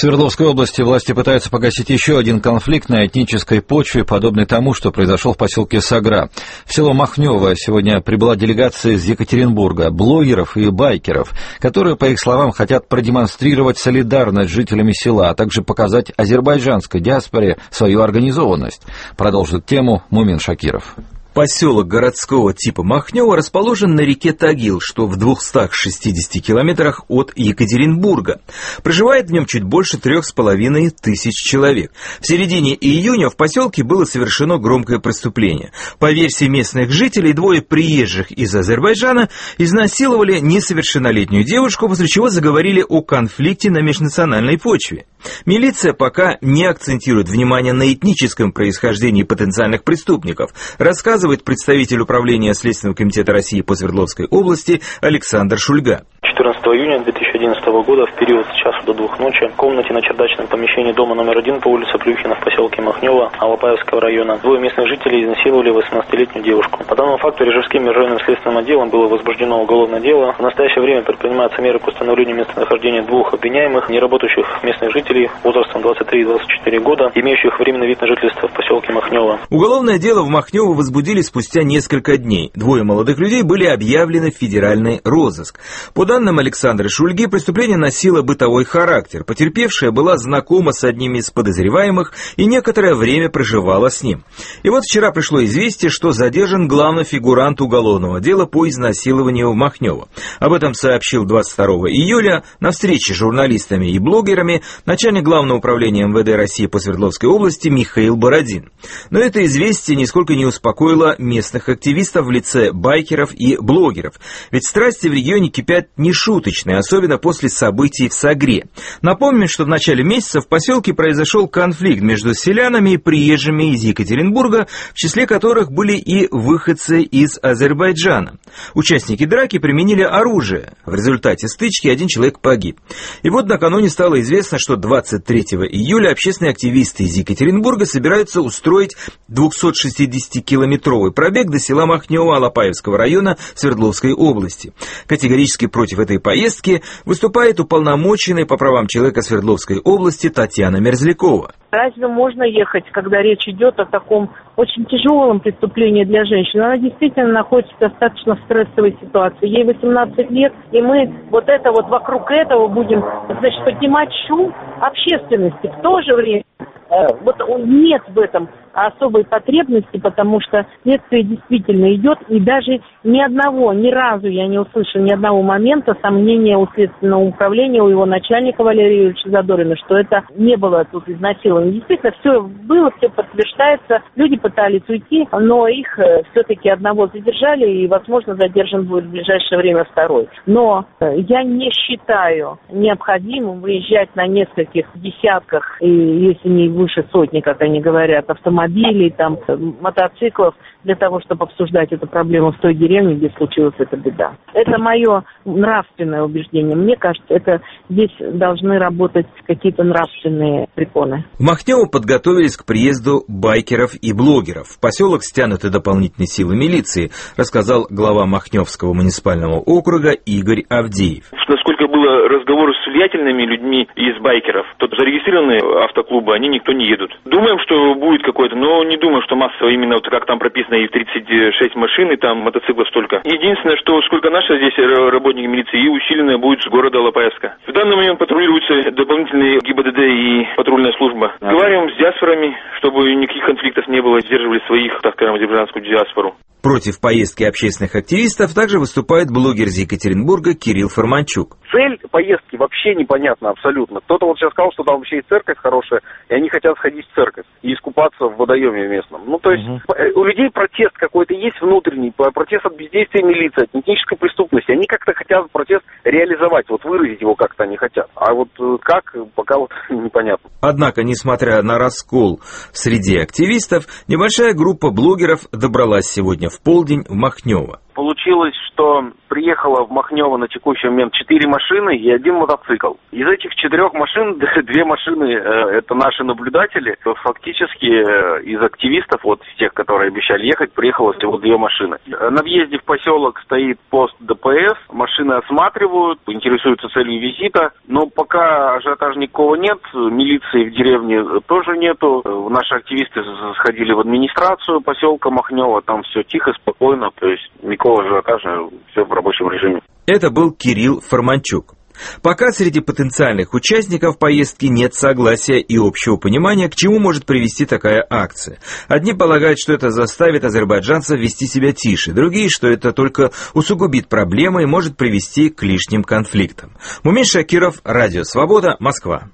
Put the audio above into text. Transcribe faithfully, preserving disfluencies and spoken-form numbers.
В Свердловской области власти пытаются погасить еще один конфликт на этнической почве, подобный тому, что произошел в поселке Сагра. В село Махнево сегодня прибыла делегация из Екатеринбурга, блогеров и байкеров, которые, по их словам, хотят продемонстрировать солидарность с жителями села, а также показать азербайджанской диаспоре свою организованность. Продолжит тему Мумин Шакиров. Поселок городского типа Махнево расположен на реке Тагил, что в двухстах шестидесяти километрах от Екатеринбурга. Проживает в нем чуть больше трех с половиной тысяч человек. В середине июня в поселке было совершено громкое преступление. По версии местных жителей, двое приезжих из Азербайджана изнасиловали несовершеннолетнюю девушку, после чего заговорили о конфликте на межнациональной почве. Милиция пока не акцентирует внимание на этническом происхождении потенциальных преступников, рассказывает представитель управления Следственного комитета России по Свердловской области Александр Шульга. четырнадцатого июня две тысячи одиннадцатого года в период с часу до двух ночи в комнате на чердачном помещении дома номер один по улице Плюхина в поселке Махнево Алапаевского района двое местных жителей изнасиловали восемнадцатилетнюю девушку. По данному факту Рижским районным следственным отделом было возбуждено уголовное дело. В настоящее время предпринимаются меры к установлению местонахождения двух обвиняемых, неработающих местных жителей возрастом двадцать три и двадцать четыре года, имеющих временный вид на жительство в поселке Махнево. Уголовное дело в Махнево возбудили спустя несколько дней. Двое молодых людей были объявлены в федеральный розыск. По данным Александра Шульги, преступление носило бытовой характер. Потерпевшая была знакома с одним из подозреваемых и некоторое время проживала с ним. И вот вчера пришло известие, что задержан главный фигурант уголовного дела по изнасилованию в Махнево. Об этом сообщил двадцать второго июля на встрече с журналистами и блогерами начальник Главного управления эм вэ дэ России по Свердловской области Михаил Бородин. Но это известие нисколько не успокоило местных активистов в лице байкеров и блогеров. Ведь страсти в регионе кипят нешуточные, особенно после событий в Сагре. Напомним, что в начале месяца в поселке произошел конфликт между селянами и приезжими из Екатеринбурга, в числе которых были и выходцы из Азербайджана. Участники драки применили оружие. В результате стычки один человек погиб. И вот накануне стало известно, что двадцать третьего июля общественные активисты из Екатеринбурга собираются устроить двухсотшестидесятикилометровый пробег до села Махнево Алапаевского района Свердловской области. Категорически против этой поездки выступает уполномоченный по правам человека Свердловской области Татьяна Мерзлякова. Разве можно ехать, когда речь идет о таком очень тяжелом преступлении для женщин? Она действительно находится достаточно в стрессовой ситуации. Ей восемнадцать лет, и мы вот это вот вокруг этого будем, значит, поднимать шум общественности. В то же время вот нет в этом особой потребности, потому что следствие действительно идет, и даже ни одного, ни разу я не услышала ни одного момента сомнения у Следственного управления, у его начальника Валерия Юрьевича Задорина, что это не было тут изнасилование. Действительно, все было, все подтверждается, люди пытались уйти, но их все-таки одного задержали, и, возможно, задержан будет в ближайшее время второй. Но я не считаю необходимым выезжать на нескольких десятках, и если не выше сотни, как они говорят, автомобилей, там, мотоциклов, для того, чтобы обсуждать эту проблему в той деревне, где случилась эта беда. Это мое нравственное убеждение. Мне кажется, это здесь должны работать какие-то нравственные препоны. В Махнево подготовились к приезду байкеров и блогеров. В поселок стянуты дополнительные силы милиции, рассказал глава Махневского муниципального округа Игорь Авдеев. Насколько было разговоров с влиятельными людьми из байкеров, то зарегистрированные автоклубы, они никто не едут. Думаем, что будет какой-то, но не думаю, что массово именно вот как там прописано и в тридцать шесть машин, и там мотоциклов столько. Единственное, что сколько наши здесь работники милиции, и усиленная будет с города Алапаевска. В данный момент патрулируются дополнительные гэ бэ дэ дэ и патрульная служба. Говорим с диаспорами, чтобы никаких конфликтов не было, сдерживали своих, так скажем, азербайджанскую диаспору. Против поездки общественных активистов также выступает блогер из Екатеринбурга Кирилл Форманчук. Цель поездки вообще непонятна абсолютно. Кто-то вот сейчас сказал, что там вообще и церковь хорошая, и они хотят сходить в церковь и искупаться в водоеме местном. Ну, то есть угу. у людей протест какой-то есть внутренний, протест от бездействия милиции, от этнической преступности. Они как-то хотят протест реализовать, вот выразить его как-то они хотят. А вот как, пока вот непонятно. Однако, несмотря на раскол среди активистов, небольшая группа блогеров добралась сегодня в полдень в Махнево. Получилось, что приехало в Махнево на текущий момент четыре машины и один мотоцикл. Из этих четырех машин две машины э, это наши наблюдатели. Фактически э, из активистов, вот из тех, которые обещали ехать, приехало всего две машины. На въезде в поселок стоит пост ДПС, машины осматривают, интересуются целью визита, но пока ажиотажа никакого нет, милиции в деревне тоже нету. Наши активисты сходили в администрацию поселка Махнево, там все тихо, спокойно, то есть никакого ажиотажа, все в рабочем режиме. Это был Кирилл Форманчук. Пока среди потенциальных участников поездки нет согласия и общего понимания, к чему может привести такая акция. Одни полагают, что это заставит азербайджанцев вести себя тише, другие, что это только усугубит проблемы и может привести к лишним конфликтам. Мумин Шакиров, Радио Свобода, Москва.